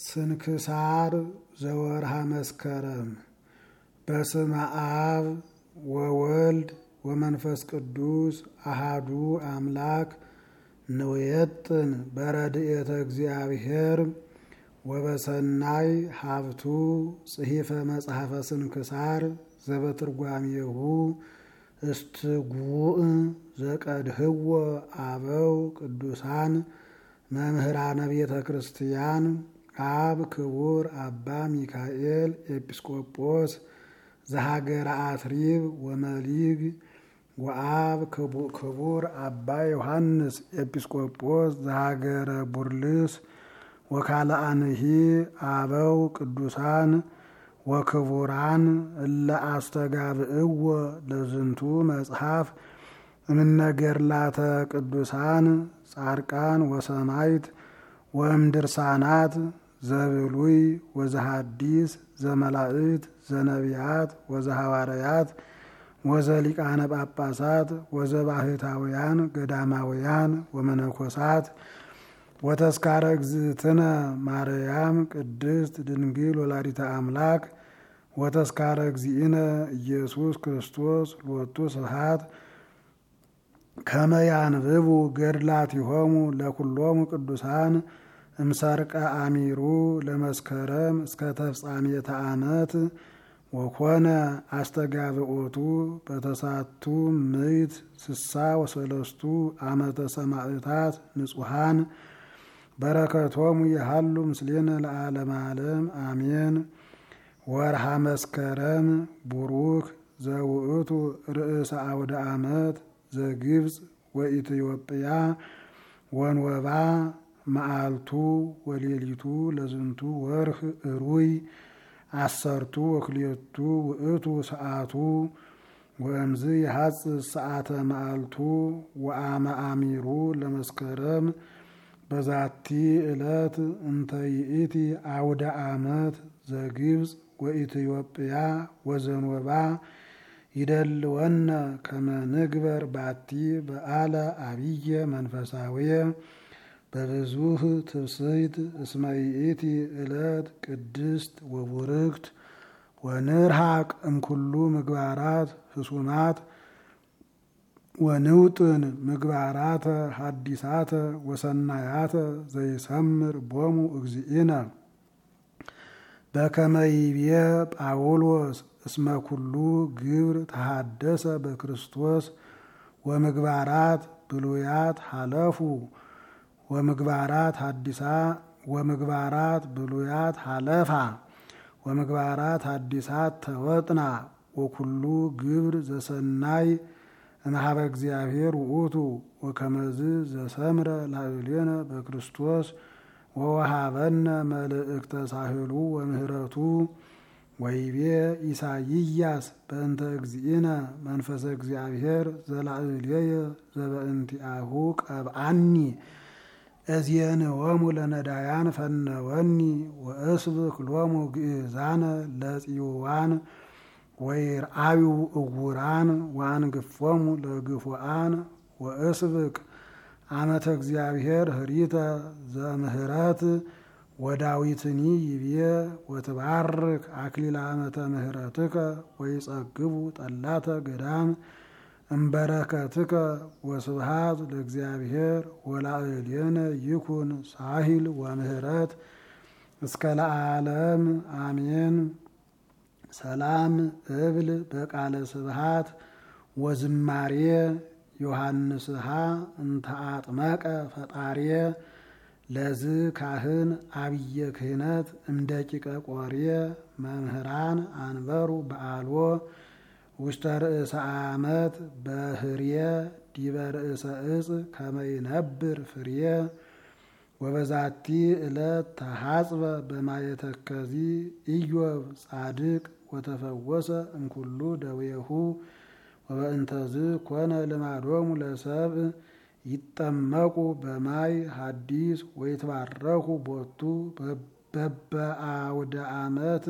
ስንክሳር ዘወርሃ መስከረም በስመ አብ ወወልድ ወመንፈስ ቅዱስ አሃዱ አምላክ ንውየጥን በረድኤተ እግዚአብሔር ወበሰናይ ሀብቱ ጽሒፈ መጽሐፈ ስንክሳር ዘበትርጓሜሁ እስትጉዕ ዘቀድህዎ አበው ቅዱሳን መምህራነ ቤተ ክርስቲያን አብ ክቡር አባ ሚካኤል ኤጲስቆጶስ ዘሀገረ አትሪብ ወመሊግ ወአብ ክቡር አባ ዮሐንስ ኤጲስቆጶስ ዘሀገረ ቡርልስ ወካልአንሂ አበው ቅዱሳን ወክቡራን እለ አስተጋብእዎ ለዝንቱ መጽሐፍ እምነገርላተ ቅዱሳን ጻድቃን ወሰማይት ወእምድርሳናት ዘብሉይ ወዘሐዲስ ዘመላእክት ዘነቢያት ወዘሐዋርያት ወዘሊቃነ ጳጳሳት ወዘባሕታውያን ገዳማውያን ወመነኮሳት ወተስካረ እግዝእትነ ማርያም ቅድስት ድንግል ወላዲተ አምላክ ወተስካረ እግዚእነ ኢየሱስ ክርስቶስ ሎቱ ስብሐት ከመ ያንብቡ ገድላቲሆሙ ለኩሎሙ ቅዱሳን እምሰርቀ አሚሩ ለመስከረም እስከ ተፍጻሜተ ዓመት ወኮነ አስተጋብኦቱ በተሳቱ ምዕት ስሳ ወሰለስቱ ዓመተ ሰማዕታት ንጹሐን በረከቶሙ የሃሉ ምስሌነ ለዓለመ ዓለም አሜን። ወርሃ መስከረም ቡሩክ ዘውእቱ ርእሰ አውደ ዓመት ዘግብፅ ወኢትዮጵያ ወንወባ መዓልቱ ወሌሊቱ ለዝንቱ ወርህ እሩይ አሰርቱ ወክልኤቱ ውእቱ ሰዓቱ ወእምዝ ይሐጽ ሰዓተ መዓልቱ ወአመ አሚሩ ለመስከረም በዛቲ ዕለት እንተ ይእቲ አውደ ዓመት ዘግብፅ ወኢትዮጵያ ወዘንወባ ይደልወነ ከመ ንግበር ባቲ በዓለ አብየ መንፈሳዊየ በብዙህ ትብስይት እስመ ይእቲ ዕለት ቅድስት ወቡርክት ወንርሐቅ እምኩሉ ምግባራት ህሱማት ወንውጥን ምግባራተ ሐዲሳተ ወሰናያተ ዘይሰምር ቦሙ እግዚእነ በከመ ይቤ ጳውሎስ እስመ ኩሉ ግብር ተሐደሰ በክርስቶስ ወምግባራት ብሉያት ሐለፉ ወምግባራት ሐዲሳ ወምግባራት ብሉያት ሐለፋ ወምግባራት ሐዲሳት ተወጥና ወኩሉ ግብር ዘሰናይ እምኀበ እግዚአብሔር ውእቱ ወከመዝ ዘሰምረ ላዕሌነ በክርስቶስ ወወሃበነ መልእክተ ሳህሉ ወምህረቱ ወይቤ ኢሳይያስ በእንተ እግዚእነ መንፈሰ እግዚአብሔር ዘላዕሌየ ዘበእንቲአሁ ቀብአኒ እዝየንወሙ ለነዳያን ፈነወኒ ወእስብክ ሎሙ ግእዛነ ለጽዮዋን ወይርአዩ እውራን ወአንግፎሙ ለግፉአን ወእስብክ ዓመተ እግዚአብሔር ህሪተ ዘምህረት ወዳዊትኒ ይቤ ወትባርክ አክሊለ ዓመተ ምህረትከ ወይጸግቡ ጠላተ ገዳም እምበረከትከ ወስብሃት ለእግዚአብሔር ወላዕሌነ ይኩን ሳሂል ወምህረት እስከ ለዓለም አሜን። ሰላም እብል በቃለ ስብሃት ወዝማሬ ዮሐንስሃ እንተ አጥመቀ ፈጣርየ ለዝ ካህን አብየ ክህነት እምደቂቀ ቆርየ መምህራን አንበሩ በአልዎ ውስተ ርእሰ ዓመት በህርየ ዲበ ርእሰ እጽ ከመ ይነብር ፍርየ ወበዛቲ ዕለት ተሐጽበ በማየተከዚ ኢዮብ ጻድቅ ወተፈወሰ እምኩሉ ደዌሁ ወበእንተዝ ኮነ ልማዶሙ ለሰብእ ይጠመቁ በማይ ሐዲስ ወይትባረኩ ቦቱ በበአውደ ዓመት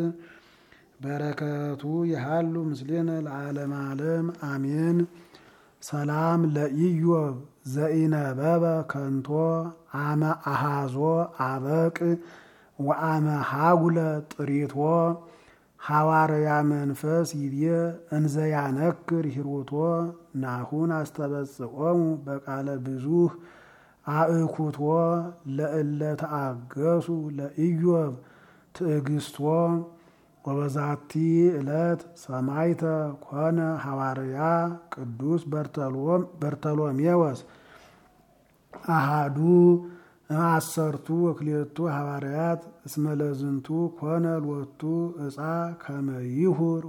በረከቱ የሃሉ ምስሌነ ለዓለመ ዓለም አሜን። ሰላም ለኢዮብ ዘኢነበበ ከንቶ አመ አሃዞ አበቅ ወአመ ሀጉለ ጥሪቶ ሐዋርያ መንፈስ ይቤ እንዘ ያነክር ሂሩቶ ናሁን አስተበጽኦሙ በቃለ ብዙህ አእኩቶ ለእለ ተአገሱ ለኢዮብ ትዕግስቶ ወበዛቲ ዕለት ሰማይተ ኮነ ሐዋርያ ቅዱስ በርተሎሜዎስ አሃዱ አሰርቱ ወክልኤቱ ሐዋርያት እስመ ለዝንቱ ኮነ ሎቱ ዕፃ ከመ ይሁር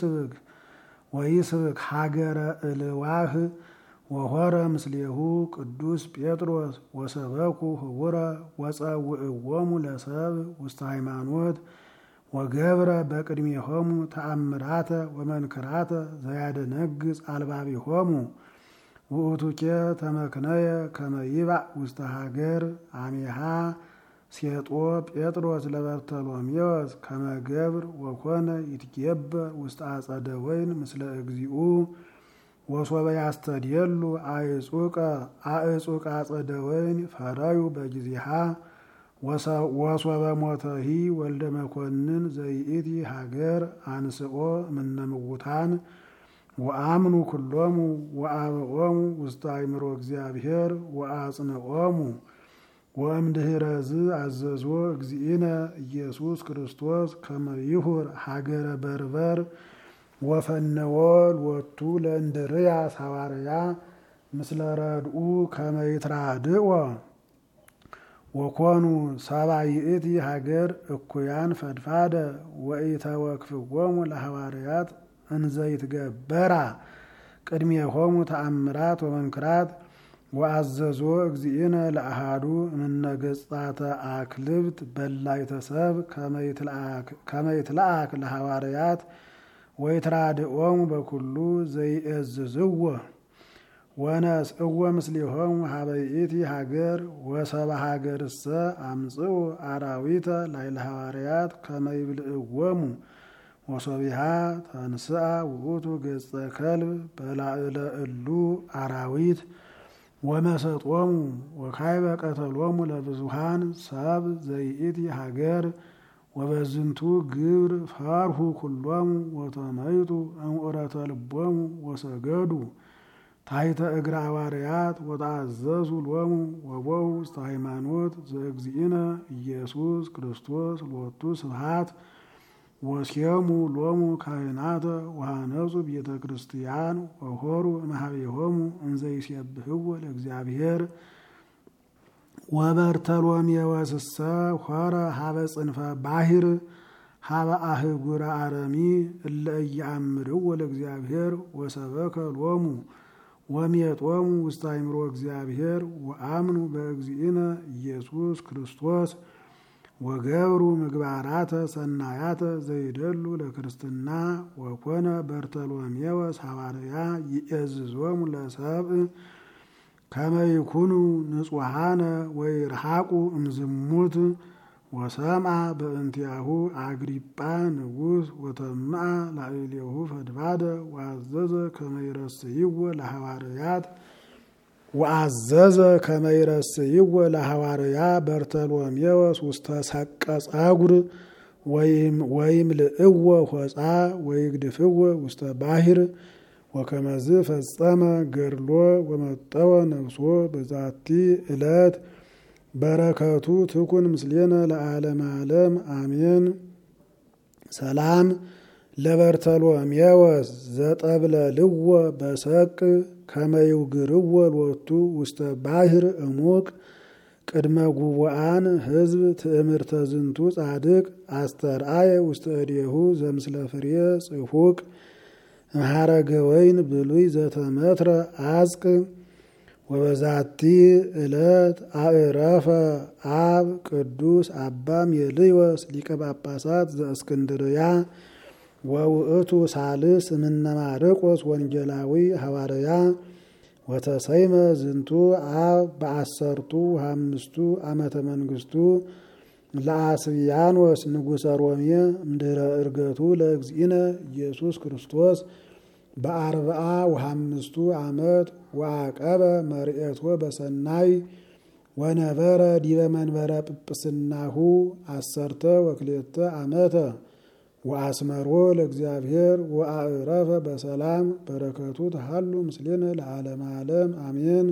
ወይስብክ ሀገረ እልዋህ ወሆረ ምስሌሁ ቅዱስ ጴጥሮስ ወሰበኩ ህቡረ ወጸውዕዎሙ ለሰብእ ውስተ ሃይማኖት ወገብረ በቅድሜሆሙ ተአምራተ ወመንክራተ ዘያደነግጽ አልባቢሆሙ ውእቱኬ ተመክነየ ከመ ይባእ ውስተ ሀገር አሜሃ ሴጦ ጴጥሮስ ለበርተሎሜዎስ ከመ ገብር ወኮነ ይትጌበር ውስተ አጸደ ወይን ምስለ እግዚኡ ወሶበ ያስተድየሉ አዕጹቀ አጸደ ወይን ፈረዩ በጊዜሃ ወሶበ ሞተሂ ወልደ መኮንን ዘይእቲ ሀገር አንስኦ እምነ ምውታን ወአምኑ ኩሎሙ ወአብኦሙ ውስተ አእምሮ እግዚአብሔር ወአጽንዖሙ ወእምድኅረዝ አዘዞ እግዚእነ ኢየሱስ ክርስቶስ ከመ ይሁር ሀገረ በርበር ወፈነወ ሎቱ ለእንድርያስ ሐዋርያ ምስለ ረድኡ ከመ ይትራድኦ ወኮኑ ሰብአ ይእቲ ሀገር እኩያን ፈድፋደ ወኢተወክፍዎሙ ለሐዋርያት እንዘ ይትገበራ ቅድሜሆሙ ተአምራት ወመንክራት ወአዘዞ እግዚእነ ለአሃዱ እምነ ገጻተ አክልብት በላይተ ሰብእ ከመ ይትለአክ ለሐዋርያት ወይትራድኦሙ በኩሉ ዘይእዝዝዎ ወነስእዎ ምስሌሆሙ ሀበ ይእቲ ሀገር ወሰብአ ሀገርሰ አምጽኡ አራዊተ ላዕለ ሐዋርያት ከመ ይብልዕዎሙ ወሶቢሃ ተንስአ ውእቱ ገጸ ከልብ በላዕለ እሉ አራዊት ወመሰጦሙ ወካዕበ ቀተሎሙ ለብዙሃን ሰብእ ዘይእቲ ሀገር ወበዝንቱ ግብር ፈርሁ ኩሎሙ ወተመይጡ እምዑረተ ልቦሙ ወሰገዱ ታሕተ እግረ ሐዋርያት ወተአዘዙ ሎሙ ወቦኡ ውስተ ሃይማኖት ዘእግዚእነ ኢየሱስ ክርስቶስ ሎቱ ስብሐት ወሴሙ ሎሙ ካህናተ ወሃነጹ ቤተ ክርስቲያን ወሆሩ እምኀቤሆሙ እንዘ ይሴብሕዎ ለእግዚአብሔር ወበርተሎሜዎስሰ ሖረ ሀበ ጽንፈ ባሕር ሀበ አህጉረ አረሚ እለ ኢየአምርዎ ለእግዚአብሔር ወሰበከ ሎሙ ወሜጦሙ ውስተ አእምሮ እግዚአብሔር ወአምኑ በእግዚእነ ኢየሱስ ክርስቶስ ወገብሩ ምግባራተ ሰናያተ ዘይደሉ ለክርስትና ወኮነ በርተሎሜዎስ ሐዋርያ ይእዝዞሙ ለሰብእ ከመ ይኩኑ ንጹሐነ ወይርሐቁ እምዝሙት ወሰምዐ በእንቲአሁ አግሪጳ ንጉሥ ወተምዐ ላዕሌሁ ፈድፋደ ወአዘዘ ከመ ይረስይዎ ለሐዋርያ በርተሎሜዎስ ውስተ ሰቀ ጸጉር ወይምልእዎ ሆጻ ወይግድፍዎ ውስተ ባሕር ወከመዝ ፈጸመ ገድሎ ወመጠወ ነፍሶ በዛቲ ዕለት በረከቱ ትኩን ምስሌነ ለዓለመ ዓለም አሜን። ሰላም ለበርተሎሜዎስ ዘጠብለልዎ በሰቅ ከመ ይውግርዎ ሎቱ ውስተ ባሕር እሙቅ ቅድመ ጉቡአን ሕዝብ ትእምርተ ዝንቱ ጻድቅ አስተርአየ ውስተ እዴሁ ዘምስለ ፍሬ ጽፉቅ እምኀረገ ወይን ብሉይ ዘተመትረ አጽቅ ወበዛቲ ዕለት አዕረፈ አብ ቅዱስ አባ ሜልዮስ ሊቀ ጳጳሳት ዘእስክንድርያ ወውእቱ ሳልስ እምነ ማርቆስ ወንጌላዊ ሐዋርያ ወተሰይመ ዝንቱ አብ በአሰርቱ ሃምስቱ ዓመተ መንግስቱ ለአስብያኖስ ንጉሠ ሮሜ እምድኅረ ዕርገቱ ለእግዚእነ ኢየሱስ ክርስቶስ በአርብዓ ወሃምስቱ ዓመት ወአቀበ መርኤቶ በሰናይ ወነበረ ዲበ መንበረ ጵጵስናሁ 12 ዓመተ ወአስመሮ ለእግዚአብሔር ወአዕረፈ በሰላም በረከቱ ተሃሉ ምስሌነ ለዓለመ ዓለም አሜን።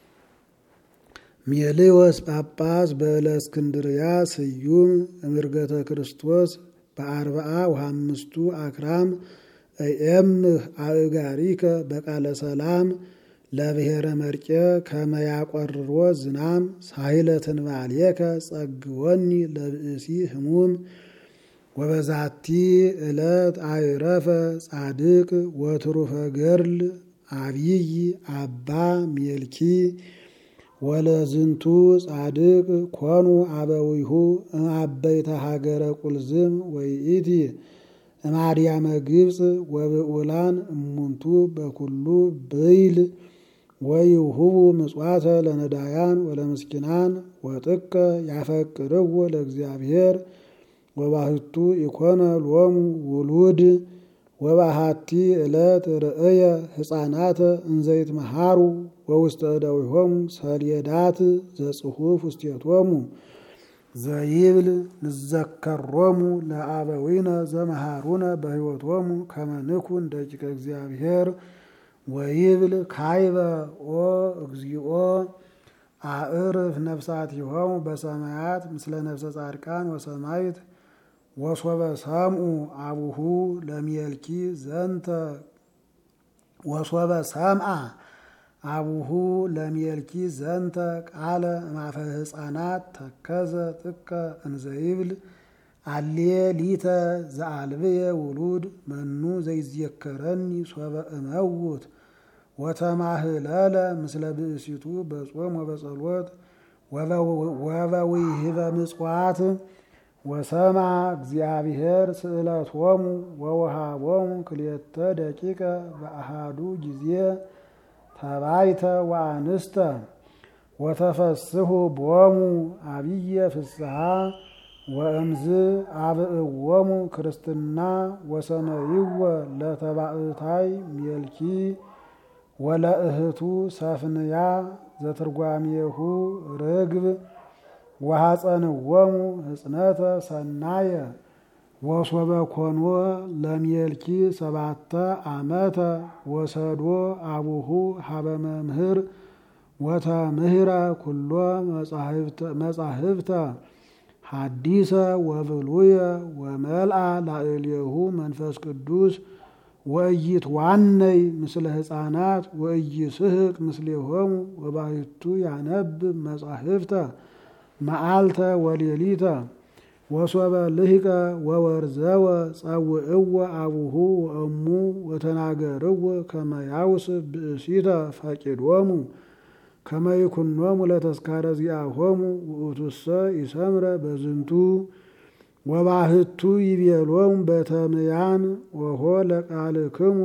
ሜልዮስ ጳጳስ በእለእስክንድርያ ስዩም እምርገተ ክርስቶስ በ45 አክራም እየምህ አእጋሪከ በቃለ ሰላም ለብሔረ መርቄ ከመያቆርሮ ዝናም ሳይለ ትንባልየከ ጸግወኒ ለብእሲ ህሙም ወበዛቲ ዕለት አይረፈ ጻድቅ ወትሩፈ ገርል አብይ አባ ሜልኪ ወለዝንቱ ጻድቅ ኮኑ አበዊሁ አበይተ ሀገረ ቁልዝም ወይኢቲ እማርያመ ግብፅ ወብዑላን እሙንቱ በኩሉ ብይል ወይሁቡ ምጽዋተ ለነዳያን ወለምስኪናን ወጥቀ ያፈቅርዎ ለእግዚአብሔር ወባህቱ ኢኮነ ሎሙ ውሉድ ወባሃቲ ዕለት ርእየ ሕፃናተ እንዘይት መሃሩ ወውስተ እደዊሆሙ ሰሌዳት ዘጽሑፍ ውስቴቶሙ ዘይብል ንዘከሮሙ ለአበዊነ ዘመሃሩነ በሕይወቶሙ ከመንኩን ደቂቀ እግዚአብሔር ወይብል ካይበ ኦ እግዚኦ አዕርፍ ነፍሳቲሆሙ በሰማያት ምስለ ነፍሰ ጻድቃን ወሰማይት ወሶበ ሰምኡ አቡሁ ለሜልኪ ዘንተ ወሶበ ሰምአ አቡሁ ለሜልኪ ዘንተ ቃለ ማፈ ሕፃናት ተከዘ ጥቀ እንዘይብል አሌ ሊተ ዘአልብየ ውሉድ መኑ ዘይዝየከረኒ ሶበ እመውት ወተማህለለ ምስለ ብእሲቱ በጾም ወበጸሎት ወበዊህበ ምጽዋት ወሰማ እግዚአብሔር ስእለቶሙ ወወሃቦሙ ክልኤተ ደቂቀ በአሃዱ ጊዜ ተባይተ ወአንስተ ወተፈስሑ ቦሙ አብየ ፍስሐ ወእምዝ አብእዎሙ ክርስትና ወሰመይወ ለተባእታይ ሜልኪ ወለእህቱ ሰፍንያ ዘትርጓሜሁ ርግብ ወሐፀንዎሙ ሕጽነተ ሰናየ ወሶበ ኮኖ ለሜልኪ 7 ዓመተ ወሰዶ አቡሁ ሀበ መምህር ወተምህረ ኩሎ መጻሕፍተ ሐዲሰ ወብሉየ ወመልአ ላዕሌሁ መንፈስ ቅዱስ ወኢይትዋነይ ምስለ ሕፃናት ወኢይስሕቅ ምስሌሆሙ ወባሕቱ ያነብብ መጻሕፍተ መዓልተ ወሌሊተ ወሶበ ልሂቀ ወወርዘወ ጸውዕዎ አቡሁ ወእሙ ወተናገርዎ ከመ ያውስብ ብእሲተ ፈቂዶሙ ከመ ይኩኖሙ ለተስካረ ዚአሆሙ ውእቱሰ ይሰምረ በዝንቱ ወባሕቱ ይቤሎሙ በተምያን ወሆ ለቃልክሙ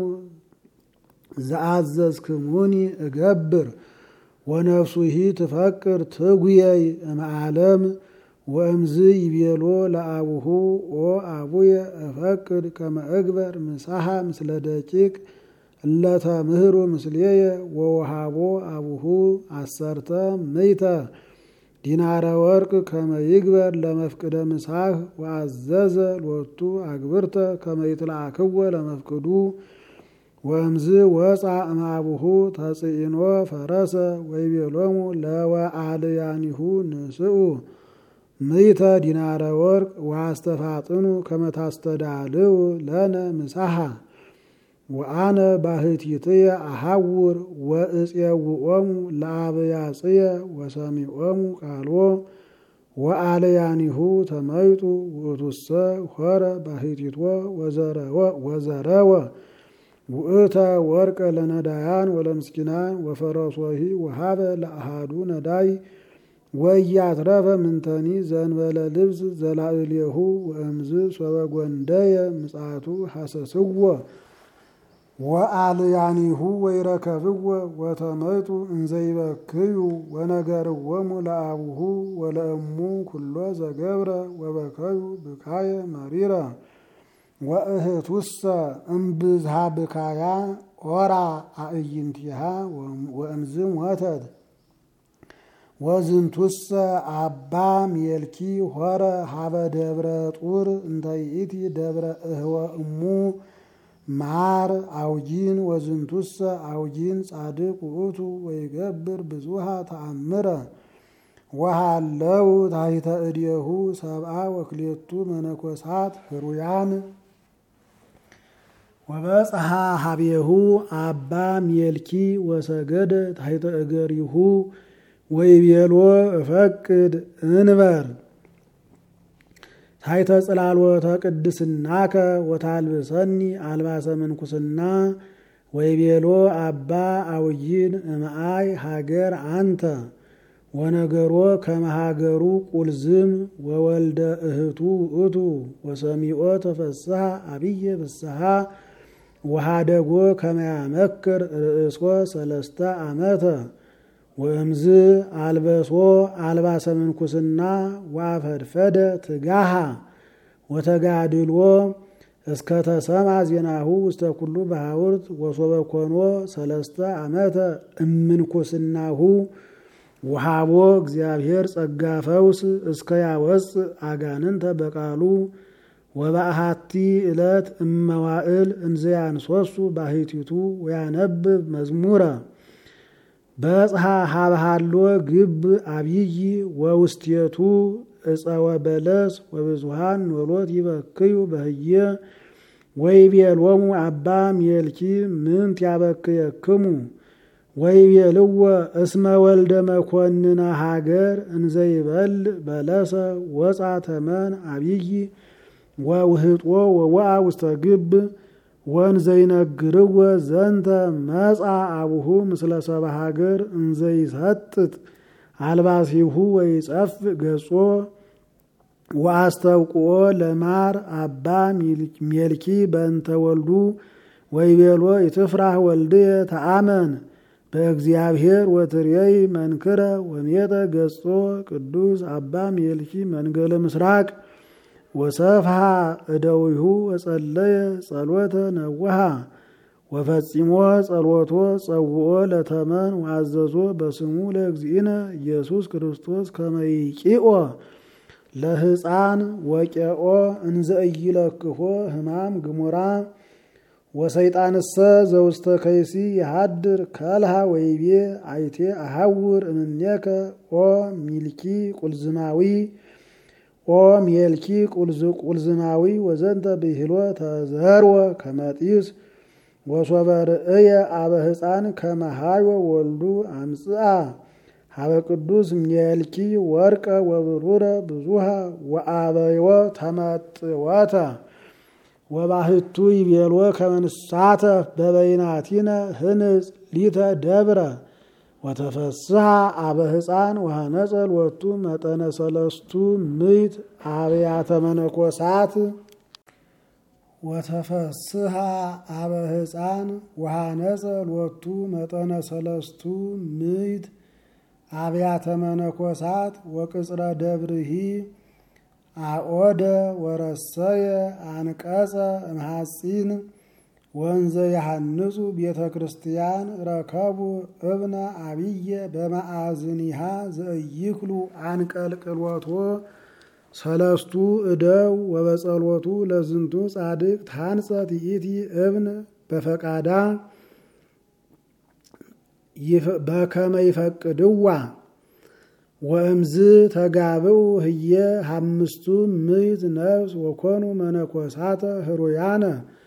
ዘአዘዝክሙኒ እገብር ወነፍሱሂ ትፈቅር ትጉየይ እምዓለም ወእምዝ ይቤሎ ለአቡሁ ኦ አቡየ እፈቅድ ከመ እግበር ምሳሐ ምስለ ደቂቅ እለተምህሩ ምስሌየ ወወሃቦ አቡሁ 10 ዲናረ ወርቅ ከመ ይግበር ለመፍቅደ ምሳህ ወአዘዘ ሎቱ አግብርተ ከመ ይትለአክዎ ለመፍቅዱ ወእምዝ ወፃ እምአቡሁ ተጽኢኖ ፈረሰ ወይቤሎሙ ለወአልያኒሁ ንስኡ 100 ዲናረ ወርቅ ወአስተፋጥኑ ከመ ታስተዳልው ለነ ምሳሐ ወአነ ባሕቲትየ አሐውር ወእፄውኦሙ ለአብያጽየ ወሰሚዖሙ ቃልዎ ወአልያኒሁ ተመይጡ ውእቱሰ ሆረ ባሕቲትዎ ወዘረወ ውእተ ወርቀ ለነዳያን ወለምስኪናን ወፈረሶሂ ወሃበ ለአሃዱ ነዳይ ወያትረፈ ምንተኒ ዘንበለ ልብስ ዘላዕሌሁ ወእምዝ ሶበ ጐንደየ ምጽአቱ ሐሰስዎ ወአልያኒሁ ወይረከብዎ ወተመይጡ እንዘይበክዩ ወነገርዎሙ ለአቡሁ ወለእሙ ኩሎ ዘገብረ ወበከዩ ብካየ መሪረ ወእህቱሰ እምብዝሃ ብካያ ኦራ አእይንቲሃ ወእምዝ ሞተት ወዝንቱሰ አባ ሜልኪ ሆረ ሀበ ደብረ ጡር እንተ ይእቲ ደብረ እህወ እሙ ማር አውጂን ወዝንቱሰ አውጂን ጻድቅ ውእቱ ወይገብር ብዙሃ ተአምረ ወሃለው ታሕተ እዴሁ ሰብአ ወክልኤቱ መነኮሳት ህሩያን ወበጽሐ ሀቤሁ አባ ሜልኪ ወሰገደ ታሕተ እገሪሁ ወይቤሎ እፈቅድ እንበር ታሕተ ጽላሎተ ቅድስናከ ወታልብሰኒ አልባሰ ምንኩስና ወይቤሎ አባ አውጂን እምአይ ሀገር አንተ ወነገሮ ከመሃገሩ ቁልዝም ወወልደ እህቱ ውእቱ ወሰሚኦ ተፈስሐ አብየ ፍስሐ ወሃደጎ ከመያመክር ርእሶ 3 ዓመተ ወእምዝ አልበሶ አልባሰ ምንኩስና ወአፈድፈደ ትጋሃ ወተጋድሎ እስከ ተሰማ ዜናሁ ውስተ ኩሉ በሐውርት ወሶበ ኮኖ 3 ዓመተ እምንኩስናሁ ወሃቦ እግዚአብሔር ጸጋ ፈውስ እስከ ያወፅ አጋንንተ በቃሉ ወበአሃቲ ዕለት እመዋእል እንዘ ያንሶሱ ባሕቲቱ ወያነብብ መዝሙረ በጽሐ ሀብሃሎ ግብ አብይ ወውስቴቱ እፀወ በለስ ወብዙሃን ኖሎት ይበክዩ በህየ ወይቤሎሙ አባ ሜልኪ ምንት ያበክየክሙ ወይቤልዎ እስመ ወልደ መኮንነ ሀገር እንዘ ይበል በለሰ ወፃ ተመን አብይ ወውህጦ ወወአ ውስተ ግብ ወንዘ ይነግርዎ ዘንተ መጻ አቡሁ ምስለ ሰብአ ሀገር እንዘ ይሰጥጥ አልባሲሁ ወይጸፍ ገጾ ወአስተውቅኦ ለማር አባ ሜልኪ በእንተ ወልዱ ወይቤሎ ይትፍራህ ወልድየ ተአመን በእግዚአብሔር ወትርየይ መንክረ ወሜጠ ገጾ ቅዱስ አባ ሜልኪ መንገለ ምስራቅ ወሰፍሃ እደዊሁ ወጸለየ ጸሎተ ነዋሃ ወፈጺሞ ጸሎቶ ጸውኦ ለተመን ወአዘዞ በስሙ ለእግዚእነ ኢየሱስ ክርስቶስ ከመ ይቂኦ ለሕፃን ወቄኦ እንዘ ኢይለክፎ ሕማም ግሙራ ወሰይጣንሰ ዘውስተ ከይሲ ይሃድር ከልሃ ወይቤ አይቴ አሐውር እምኔከ ኦ ሚልኪ ቁልዝማዊ ኦ ሜልኪ ቁልዝማዊ ወዘንተ ብሂሎ ተዘርወ ከመጢስ ወሶበ ርእየ አበ ሕፃን ከመሃዮ ወልዱ አምጽአ ሀበ ቅዱስ ሜልኪ ወርቀ ወብሩረ ብዙሃ ወአበዮ ተመጥወተ ወባህቱ ይቤሎ ከመንሳተ በበይናቲነ ህንጽ ሊተ ደብረ ወተፈስሐ አበ ሕፃን ወሃነጸል ወቱ መጠነ 300 አብያተ መነኮሳት ወተፈስሐ አበ ሕፃን ወሃነጸል ወቱ መጠነ 300 አብያተ መነኮሳት ወቅጽረ ደብርሂ አኦደ ወረሰየ አንቀጸ እምሐጺን ወንዘ ያሐንጹ ቤተ ክርስቲያን ረከቡ እብነ አብየ በማዕዝኒሃ ዘእይክሉ አንቀልቅሎቶ 3 እደው ወበጸሎቱ ለዝንቱ ጻድቅ ታንጸት ይእቲ እብን በፈቃዳ በከመ ይፈቅድዋ ወእምዝ ተጋብኡ ህየ 500 ነፍስ ወኮኑ መነኮሳተ ህሩያነ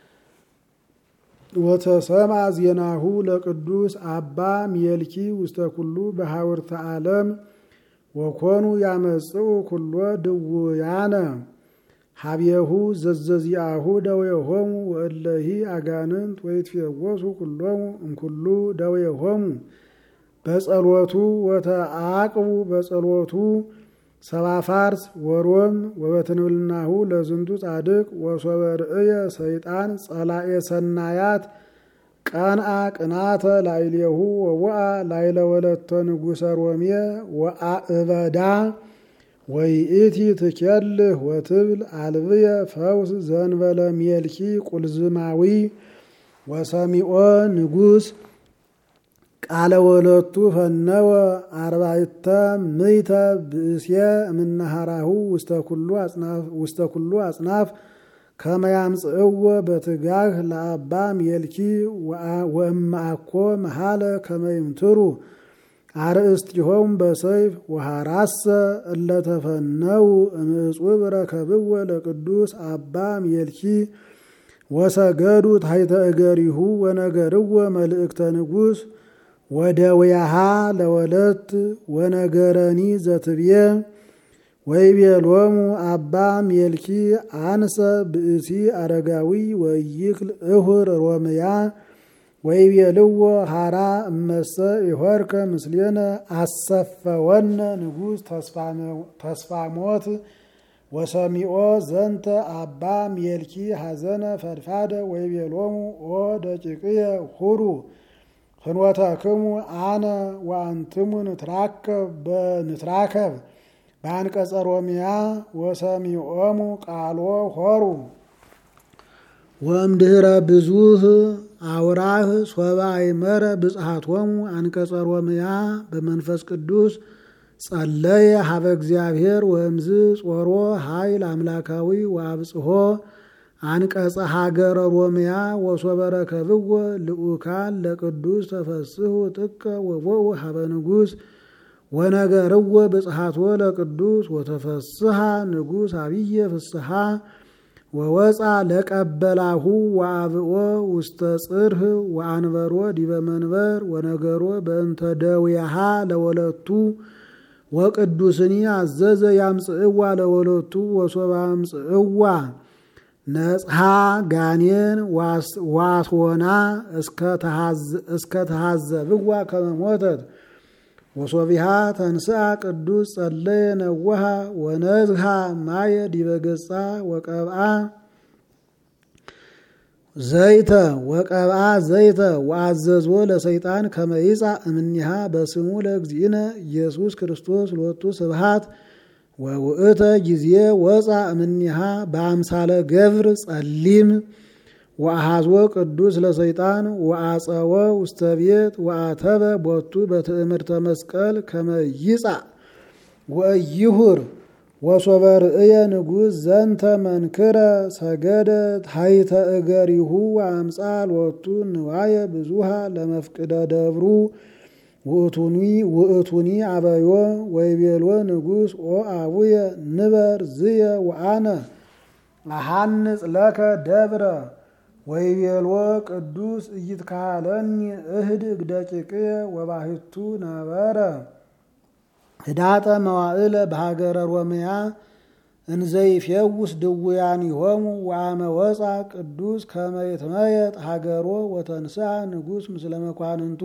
ወተሰማ ዜናሁ ለቅዱስ አባ ሜልኪ ውስተ ኩሉ በሐውርተ ዓለም ወኮኑ ያመጽኡ ኩሎ ድውያነ ሀቤሁ ዘዘዚአሁ ደዌሆሙ ወእለሂ አጋንንት ወይትፌወሱ ኩሎሙ እምኩሉ ደዌሆሙ በጸሎቱ ወተአቅቡ በጸሎቱ ሰባፋርስ ወሮም ወበትንብልናሁ ለዝንቱ ጻድቅ ወሶበ ርእየ ሰይጣን ጸላኤ ሰናያት ቀንአ ቅናተ ላይሌሁ ወወአ ላይለ ወለተ ንጉሰ ሮሜ ወአእበዳ ወይእቲ ትኬልህ ወትብል አልብየ ፈውስ ዘንበለ ሜልኪ ቁልዝማዊ ወሰሚኦ ንጉስ ቃለ ወለቱ ፈነወ አርባዕተ ምዕተ ብእሴ እምነሃራሁ ውስተ ኩሉ አጽናፍ ከመ ያምጽእዎ በትጋህ ለአባ ሜልኪ ወእምአኮ መሃለ ከመ ይምትሩ አርእስቲሆሙ በሰይፍ ወሐራሰ እለተፈነው እምዕጹብ ረከብዎ ለቅዱስ አባ ሜልኪ ወሰገዱ ታሕተ እገሪሁ ወነገርዎ መልእክተ ንጉሥ ወደውያሃ ለወለት ወነገረኒ ዘትብየ ወይቤሎሙ አባ ሜልኪ አንሰ ብእሲ አረጋዊ ወይክል እሁር ሮምያ ወይቤልዎ ሐራ እመሰ ይሆርከ ምስሌነ አሰፈወነ ንጉሥ ተስፋሞት ወሰሚኦ ዘንተ አባ ሜልኪ ሐዘነ ፈድፋደ ወይቤሎሙ ኦ ደቂቅየ ሁሩ ፍኖተክሙ አነ ወአንትሙ ንትራከብ በአንቀጸ ሮምያ ወሰሚኦሙ ቃሎ ሆሩ ወእምድኅረ ብዙኅ አውራህ ሶበ አይመረ ብጽሐቶሙ አንቀጸ ሮምያ በመንፈስ ቅዱስ ጸለየ ሀበ እግዚአብሔር ወእምዝ ጾሮ ኃይል አምላካዊ ወአብጽሖ አንቀጸ ሀገረ ሮምያ ወሶበ ረከብዎ ልኡካን ለቅዱስ ተፈስሑ ጥቀ ወቦኡ ሀበ ንጉሥ ወነገርዎ ብጽሐቶ ለቅዱስ ወተፈስሐ ንጉሥ አብየ ፍስሐ ወወፃ ለቀበላሁ ወአብኦ ውስተ ጽርህ ወአንበሮ ዲበ መንበር ወነገሮ በእንተ ደውያሃ ለወለቱ ወቅዱስኒ አዘዘ ያምጽእዋ ለወለቱ ወሶበ አምጽእዋ ነጽሐ ጋኔን ዋስወና እስከ ተሃዘብዋ ከመ ሞተት ወሶቢሃ ተንስአ ቅዱስ ጸለየ ነወሃ ወነዝሃ ማየ ዲበ ገጻ ወቀብአ ዘይተ ወአዘዞ ለሰይጣን ከመ ይጻእ እምኔሃ በስሙ ለእግዚእነ ኢየሱስ ክርስቶስ ሎቱ ስብሐት ወውእተ ጊዜ ወፃ እምኔሃ በአምሳለ ገብር ጸሊም ወአሃዞ ቅዱስ ለሰይጣን ወአጸወ ውስተ ቤት ወአተበ ቦቱ በትእምርተ መስቀል ከመ ይጻእ ወይሁር ወሶበ ርእየ ንጉሥ ዘንተ መንክረ ሰገደ ታሕተ እገሪሁ ወአምጻ ሎቱ ንዋየ ብዙሃ ለመፍቅደ ደብሩ ውእቱኒ አበዮ ወይቤሎ ንጉሥ ኦ አቡየ ንበር ዝየ ወአነ አሃንጽ ለከ ደብረ ወይቤሎ ቅዱስ ኢይትካለኒ እህድግ ደቂቅየ ወባሕቱ ነበረ ህዳጠ መዋዕለ በሃገረ ሮምያ እንዘይፌውስ ድውያኒሆሙ ወአመ ወፃ ቅዱስ ከመ ይትመየጥ ሀገሮ ወተንሥአ ንጉሥ ምስለ መኳንንቱ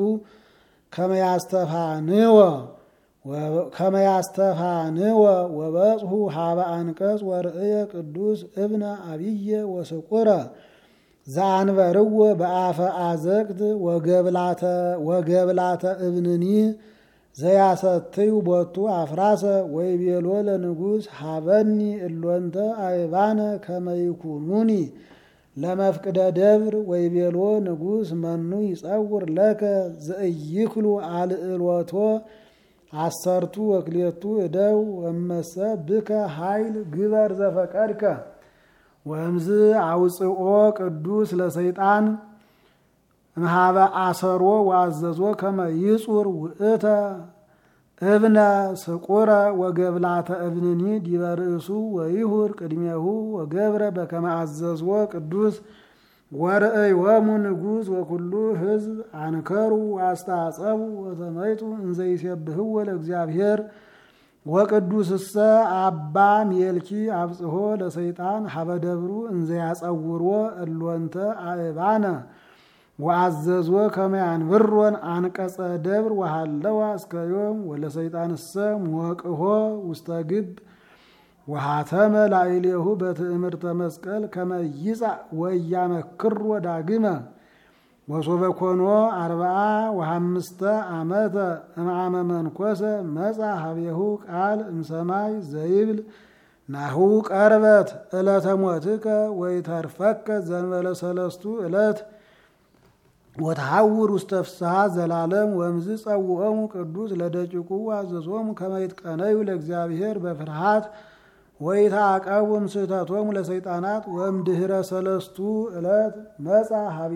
ከመ ያስተፋንወ ወበጽሑ ሀበ አንቀጽ ወርእየ ቅዱስ እብነ አብየ ወስቁረ ዘአንበርዎ በአፈ አዘቅት ወገብላተ እብንኒ ዘያሰትዩ ቦቱ አፍራሰ ወይቤሎ ለንጉሥ ሀበኒ እሎንተ አይባነ ከመ ይኩኑኒ ለመፍቅደ ደብር ወይቤሎ ንጉሥ መኑ ይጸውር ለከ ዘእይክሉ አልዕሎቶ አሰርቱ ወክልኤቱ እደው ወመሰ ብከ ኃይል ግበር ዘፈቀድከ ወእምዝ አውፅኦ ቅዱስ ለሰይጣን እምሃበ አሰሮ ወአዘዞ ከመ ይጹር ውእተ እብነ ስቁረ ወገብላተ እብንኒ ዲበ ርእሱ ወይሁር ቅድሜሁ ወገብረ በከመ አዘዝዎ ቅዱስ ወርእዮሙ ንጉሥ ወኩሉ ሕዝብ አንከሩ ወአስተአጸቡ ወተመይጡ እንዘ ይሴብሕዎ ለእግዚአብሔር ወቅዱስሰ አባ ሜልኪ አብጽሖ ለሰይጣን ሀበ ደብሩ እንዘ ያጸውርዎ እሎንተ አእባነ ወአዘዞ ከመ ያንብሮን አንቀጸ ደብር ወሃለዋ እስከ ዮም ወለሰይጣንሰ ሞቅሆ ውስተ ግብ ወሃተመ ላዕሌሁ በትእምርተ መስቀል ከመ ይጻእ ወያመክሮ ዳግመ ወሶበ ኮኖ 45 ዓመተ እምአመ መንኰሰ መጻ ሀቤሁ ቃል እምሰማይ ዘይብል ናሁ ቀርበት ዕለተ ሞትከ ወይተርፈከ ዘንበለ 3 ዕለት ወተሐውር ውስተ ፍስሐ ዘላለም ወምዝ ጸውዖሙ ቅዱስ ለደቂቁ አዘዞሙ ከመ ይትቀነዩ ለእግዚአብሔር በፍርሃት ወይትዐቀቡ እምስሕተቶሙ ለሰይጣናት ወእምድኅረ ሰለስቱ ዕለት መጹ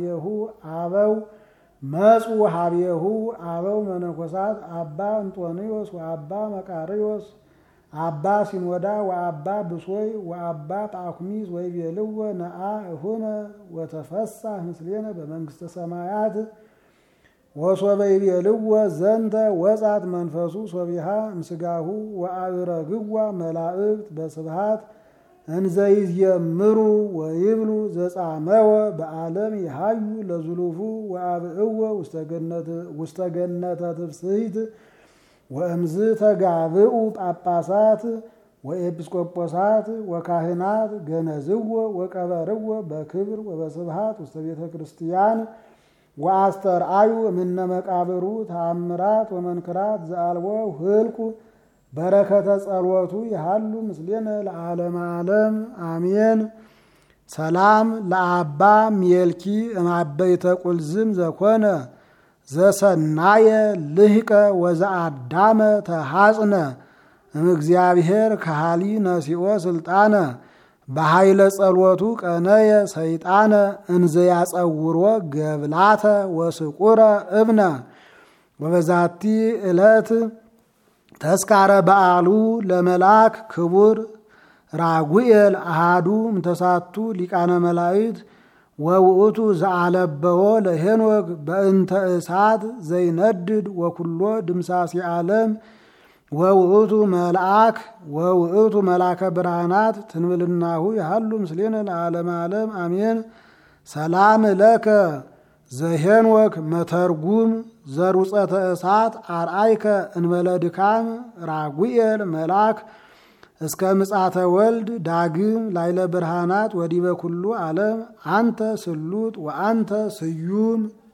ሀቤሁ አበው መነኮሳት አባ እንጦንዮስ ወአባ መቃርዮስ አባ ሲኖዳ ወአባ ብሶይ ወአባ ጳኩሚስ ወይቤልዎ ነአ እሁነ ወተፈሳህ ምስሌነ በመንግሥተ ሰማያት ወሶበ ይቤልዎ ዘንተ ወጻት መንፈሱ ሶቢሃ እምስጋሁ ወአብረግዋ መላእክት በስብሃት እንዘ ይዝየምሩ ወይብሉ ዘጻመወ በዓለም ይሃዩ ለዝሉፉ ወአብእዎ ውስተ ገነተ ትፍስሕት ወእምዝ ተጋብኡ ጳጳሳት ወኤጲስቆጶሳት ወካህናት ገነዝዎ ወቀበርዎ በክብር ወበስብሃት ውስተ ቤተ ክርስቲያን ወአስተርአዩ እምነ መቃብሩ ተአምራት ወመንክራት ዘአልቦ ህልቁ በረከተ ጸሎቱ ይሃሉ ምስሌነ ለዓለመ ዓለም አሜን። ሰላም ለአባ ሜልኪ እምአበይተ ቁልዝም ዘኮነ ዘሰናየ ልህቀ ወዘአዳመ ተሐጽነ እምእግዚአብሔር ከሃሊ ነሲኦ ስልጣነ በኃይለ ጸሎቱ ቀነየ ሰይጣነ እንዘያጸውሮ ገብላተ ወስቁረ እብነ ወበዛቲ ዕለት ተስካረ በዓሉ ለመላክ ክቡር ራጉኤል አሃዱ እምተሳቱ ሊቃነ መላእክት ወውእቱ ዘአለበዎ ለሄኖክ በእንተ እሳት ዘይነድድ ወኩሎ ድምሳሴ ዓለም ወውእቱ መልአከ ብርሃናት ትንብልናሁ ያሃሉ ምስሌነ ለዓለመ ዓለም አሜን። ሰላም ለከ ዘሄኖክ መተርጉም ዘሩፀተ እሳት አርአይከ እንበለ ድካም ራጉኤል መልአክ እስከ ምጻተ ወልድ ዳግም ላይለ ብርሃናት ወዲበ ኩሉ ዓለም አንተ ስሉጥ ወአንተ ስዩም